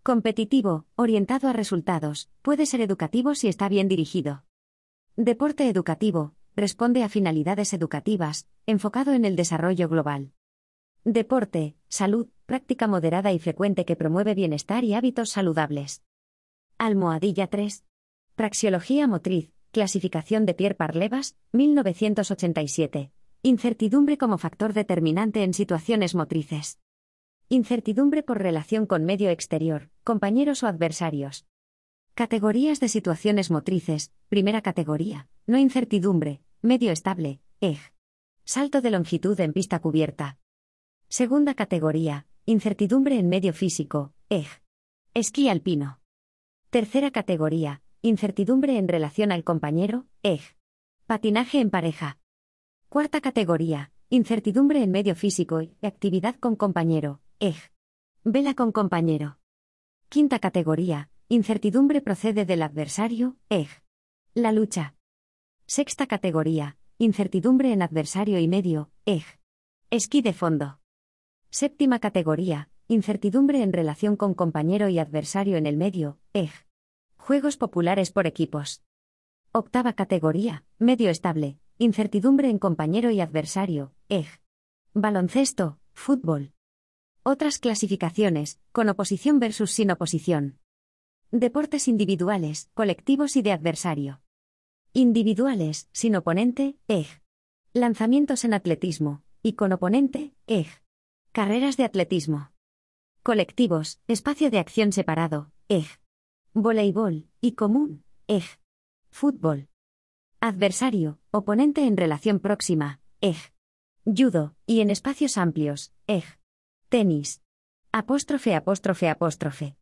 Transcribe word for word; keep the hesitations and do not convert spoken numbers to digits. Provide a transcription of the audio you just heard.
Competitivo, orientado a resultados, puede ser educativo si está bien dirigido. Deporte educativo, responde a finalidades educativas, enfocado en el desarrollo global. Deporte, salud, práctica moderada y frecuente que promueve bienestar y hábitos saludables. Almohadilla tres. Praxeología motriz, clasificación de Pierre Parlevas, mil novecientos ochenta y siete. Incertidumbre como factor determinante en situaciones motrices. Incertidumbre por relación con medio exterior, compañeros o adversarios. Categorías de situaciones motrices. Primera categoría, no incertidumbre, medio estable, E G. Salto de longitud en pista cubierta. Segunda categoría, incertidumbre en medio físico, E G. Esquí alpino. Tercera categoría, incertidumbre en relación al compañero, E G. Patinaje en pareja. Cuarta categoría, incertidumbre en medio físico y actividad con compañero, E G. Vela con compañero. Quinta categoría, incertidumbre procede del adversario, E G. La lucha. Sexta categoría, incertidumbre en adversario y medio, E G. Esquí de fondo. Séptima categoría, incertidumbre en relación con compañero y adversario en el medio, E G. Juegos populares por equipos. Octava categoría, medio estable, incertidumbre en compañero y adversario, E G. Baloncesto, fútbol. Otras clasificaciones, con oposición versus sin oposición. Deportes individuales, colectivos y de adversario. Individuales, sin oponente, E G. Lanzamientos en atletismo, y con oponente, E G. Carreras de atletismo. Colectivos, espacio de acción separado, E G. Voleibol, y común, E G. Fútbol. Adversario, oponente en relación próxima, E G. Judo, y en espacios amplios, E G. Tenis. Apóstrofe apóstrofe apóstrofe.